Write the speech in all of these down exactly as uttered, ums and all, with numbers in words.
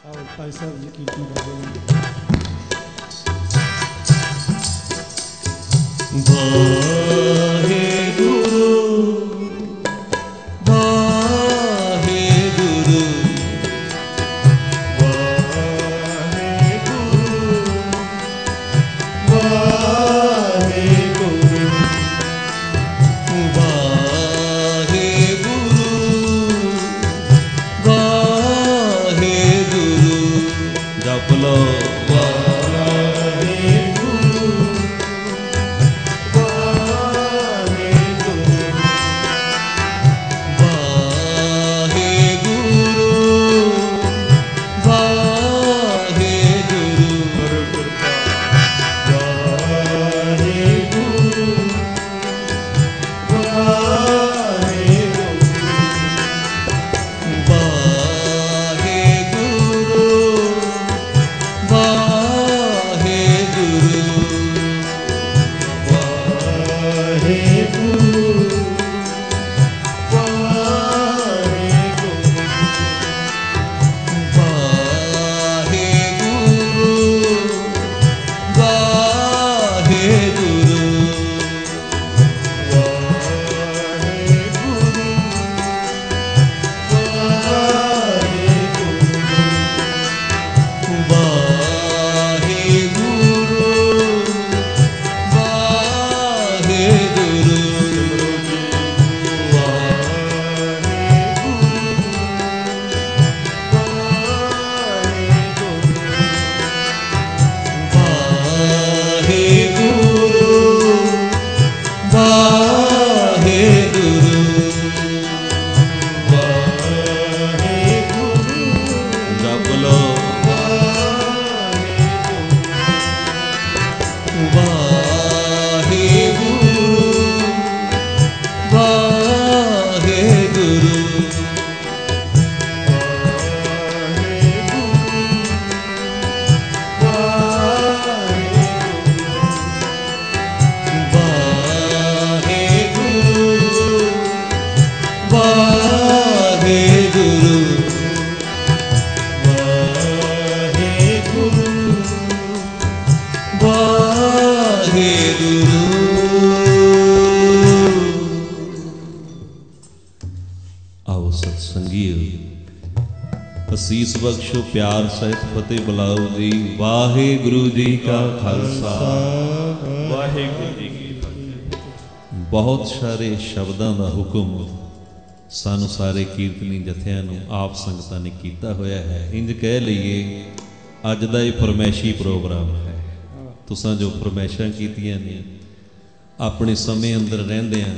और भाई साहब जी कीर्तन करते हैं। वाहे गुरु वाहे गुरु वाहे गुरु वाहे गुरु वाहे गुरु वाहे गुरु जप लो असीस बख्शो प्यार सहित फतेह बुलाओ जी। वाहे गुरु जी का खालसा वाहे गुरु जी की फतेह। बहुत सारे शब्दों का हुक्म सानू सारे कीर्तनी जत्थियां नू आप संगतां ने कीता होया है। इंज कह लीए अज दा ये फरमैशी प्रोग्राम है। तुसां जो फरमैशां कीतियां ने अपने समय अंदर रहिंदियां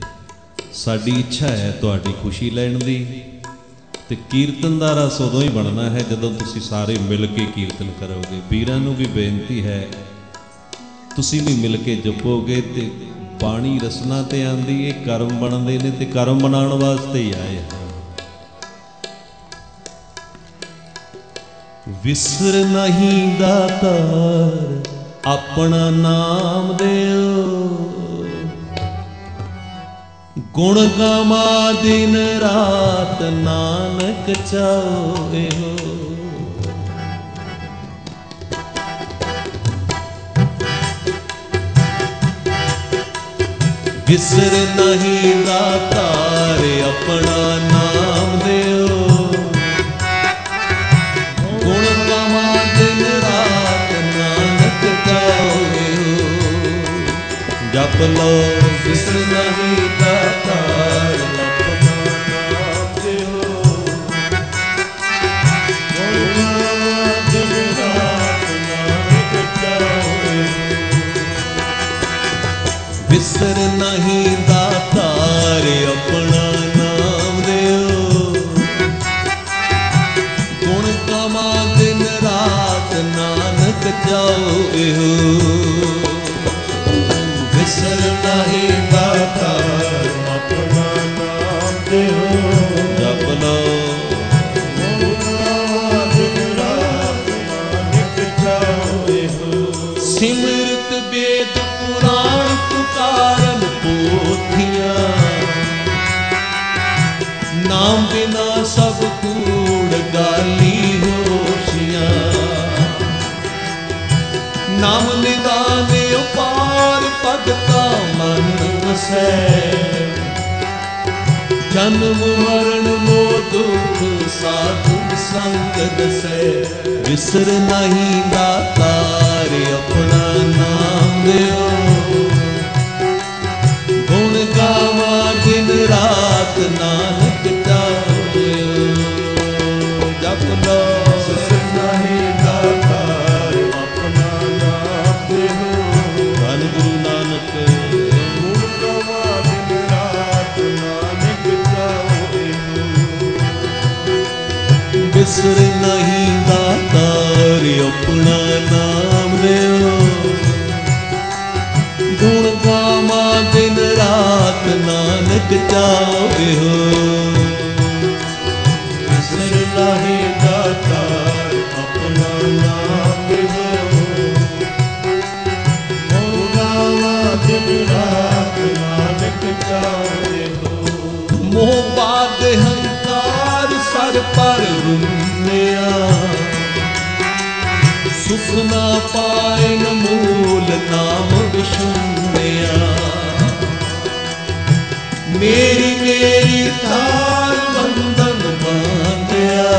साडी इच्छा है तुहाडी खुशी लैण दी। ते कीर्तन दा रस उदों ही बनना है जदों तुसी सारे मिल के कीर्तन करोगे। वीरां नूं भी बेनती है तुसी भी मिल के जपोगे ते बाणी रसना ते आंदी ये कर्म बनदे ने ते कर्म बनाउण वास्ते ही आए हैं। विसर नहीं दातार अपना नाम देओ, गुण गावा दिन रात नानक चाओ हो। विसर नहीं दातार अपना नाम देओ, गुण गावा दिन रात नानक चाओ हो। जप लो विसर नहीं दातार अपना नाम देओ, गुण गावा दिन रात नानक चाओ हो। विसर नहीं दातार अपना नाम देओ, गुण गावा दिन रात नानक चाओ हो। विसर नहीं दातार अपना नाम देओ, जप लो गुण गावा दिन रात नानक चाओ हो। सिमरत वेद पुराण पुकारन पोथियां, नाम बिना सब कूड़ गाली हो। ਵਸੈ। ਜਨਮ ਮਰਨ ਮੋਹ ਦੁਖ ਸਾਧੂ ਸੰਗ ਦਸੈ। ਵਿਸਰ ਨਹੀਂ ਦਾਤਾਰ ਆਪਣਾ ਨਾਮ ਦਿਓ। ਗੁਣ ਗਾਵਾਂ ਦਿਨ ਰਾਤ ਨਾਨਕ ਚਾਹਿਓ। ਜਪ ਲੋ ਵਿਸਰ ਨਹੀਂ ਦਾਤਾਰ ਆਪਣਾ ਨਾਮ ਦਿਓ। ਧੰਨ ਗੁਰੂ ਨਾਨਕ। ਗੁਣ ਗਾਵਾਂ ਦਿਨ ਰਾਤ ਨਾਨਕ ਚਾਹਿਓ। ਵਿਸਰ ਨਹੀਂ ਦਾਤਾਰ ਆਪਣਾ ਨਾਮ ਦਿਓ। ਗੁਣ ਗਾਵਾਂ ਦਿਨ ਰਾਤ ਨਾਨਕ ਚਾਹਿਓ। ਵਿਸਰ ਨਹੀਂ ਦਾਤਾਰ ਆਪਣਾ ਨਾਮ ਦਿਓ। ਗੁਣ ਗਾਵਾਂ ਦਿਨ ਰਾਤ ਨਾਨਕ ਚਾਹਿਓ। ਮੋਹ ਬਾਦ ਹੰਕਾਰ ਸਰ ਪਰ ਰੁੰਮਿਆ। ਸੁਖ ਨਾ ਪਾਇਨ ਮੂਲ ਨਾਮ ਵਿਸ਼ੁੰਨਿਆ। ਮੇਰੀ ਮੇਰੀ ਥਾਰ ਬੰਧਨ ਬਾਂਧਿਆ।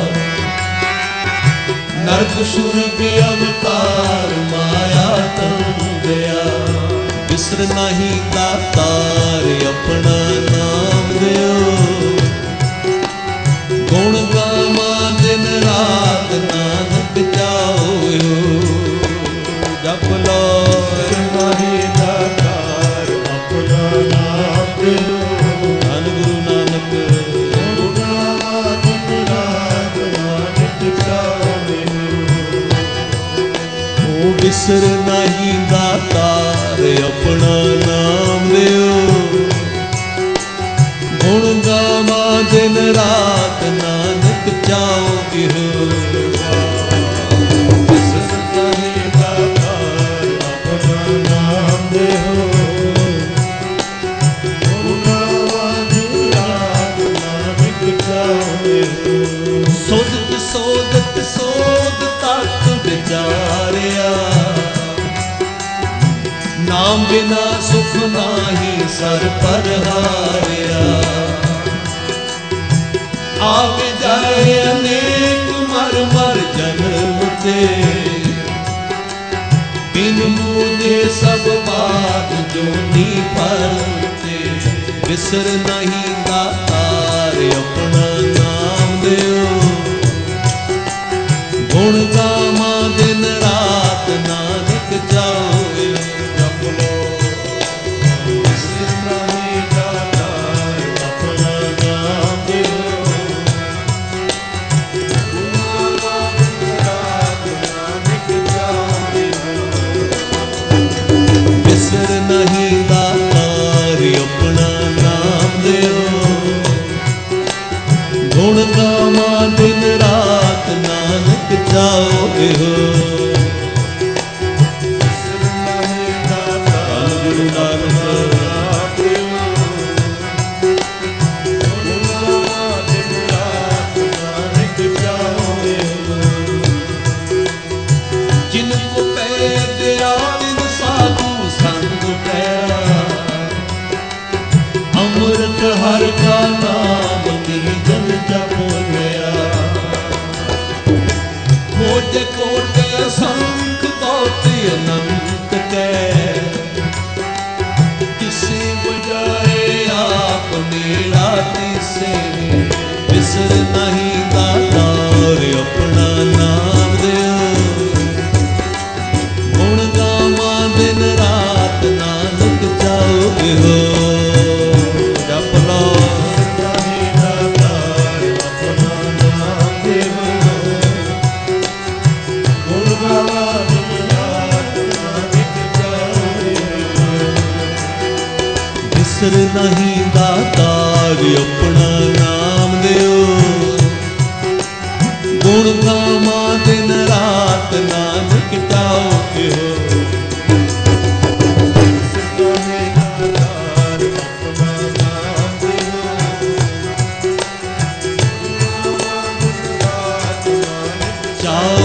ਨਰਕ ਸੁਰਗ ਅਵਤਾਰ ਮਾਇਆ ਤੰਦਿਆ। ਵਿਸਰ ਨਹੀਂ ਦਾਤਾਰ ਆਪਣਾ ਨਾਮ ਦਿਓ। ਗੁਣ ਗਾਵਾਂ ਦਿਨ ਰਾਤ ਨਾਨਕ ਚਾਹਿਓ। ਜਪ ਲੋ ਨਹੀਂ ਦਾਤਾਰ ਆਪਣਾ ਨਾਮ ਦਿਓ। ਧੰਨ ਗੁਰੂ ਨਾਨਕ। ਗੁਣ ਗਾਵਾਂ ਦਿਨ ਰਾਤ ਨਾਨਕ ਚਾਹਿਓ। ਉਹ ਵਿਸਰ ਨਹੀਂ ਦਾਤਾਰ ਆਪਣਾ ਨਾਮ ਦਿਓ। ਗੁਣ ਗਾਵਾਂ ਦਿਨ ਰਾਤ ਨਾਨਕ ਚਾਹਿਓ। ਵਿਸਰ ਨਹੀਂ ਦਾਤਾਰ ਆਪਣਾ ਨਾਮ ਦਿਓ। ਗੁਣ ਗਾਵਾਂ ਦਿਨ ਰਾਤ ਨਾਨਕ ਚਾਹਿਓ। ਸੋਧਤ ਸੋਧਤ ਸੋਧ ਤਤ ਵਿਚਾਰਿਆ। ਨਾਮ ਬਿਨਾ ਸੁਖ ਨਾਹੀ ਸਰ ਪਰ ਹਾਰਿਆ। ਆਵੇ ਜਾਏ ਅਨੇਕ ਮਰ ਮਰ ਜਨਮ ਤੇ। ਬਿਨ ਮੂਦੇ ਸਭ ਬਾਤ ਜੋਨੀ ਪਰਤੇ। ਵਿਸਰ ਨਹੀਂ ਦਾਤਾਰ ਆਪਣਾ ਨਾਮ ਦਿਓ। ਗੁਣ ਗਾਵਾਂ ਦਿਨ ਰਾਤ ਨਾਨਕ ਚਾਹਿਓ। ਜਪ ਲੋ ਵਿਸਰ ਨਹੀਂ ਦਾਤਾਰ ਆਪਣਾ ਨਾਮ ਦਿਓ। ਗੁਣ ਗਾਵਾਂ ਦਿਨ ਰਾਤ ਨਾਨਕ ਚਾਹਿਓ। ਵਿਸਰ ਨਹੀਂ ਦਾਤਾਰ ਆਪਣਾ ਨਾਮ ਦਿਓ। ਗੁਣ ਗਾਵਾਂ ਦਿਨ ਰਾਤ ਨਾਨਕ ਚਾਹਿਓ। ਧੰਨ ਗੁਰੂ ਨਾਨਕ। ਗੁਣ ਗਾਵਾਂ ਦਿਨ ਰਾਤ ਨਾਨਕ ਚਾਹਿਓ। ਜਿਨ ਕੋ ਪੈ ਗਿਆ ਬਿਨ ਸਾਧੂ ਸੰਗ ਪੈਰਾ। ਅੰਮ੍ਰਿਤ ਹਰਿ ਕਾ ਨਾਮ ਕੀ ਜਨ ਜਪ ਲਿਆ। ਕੋਟ ਕੋਟ ਅਸੰਖ ਕੋਟ ਅਨੰਤ ਕੈ। ਕਿਸੇ ਬੁਝਾਏ ਆਪ ਮੇਰਾ ਤਿਸੇ। ਵਿਸਰ ਨਹੀਂ ਦਾਤਾਰ ਆਪਣਾ ਨਾਮ ਦਿਓ। ਗੁਣ ਗਾਵਾਂ ਦਿਨ ਰਾਤ ਨਾਨਕ ਚਾਹਿਓ। ਜਪ ਲੋ ਨਹੀਂ ਦਾਤਾਰ ਆਪਣਾ ਨਾਮ ਦਿਓ। ਗੁਣ ਗਾਵਾਂ ਦਿਨ ਰਾਤ ਨਾਨਕ ਚਾਹਿਓ। ਵਿਸਰ ਨਹੀਂ ਦਾਤਾਰ ਆਪਣਾ ਨਾਮ ਦਿਓ। ਗੁਣ ਗਾਵਾਂ ਦਿਨ ਰਾਤ ਨਾਨਕ ਚਾਹਿਓ। ਚਾਹਿਓ।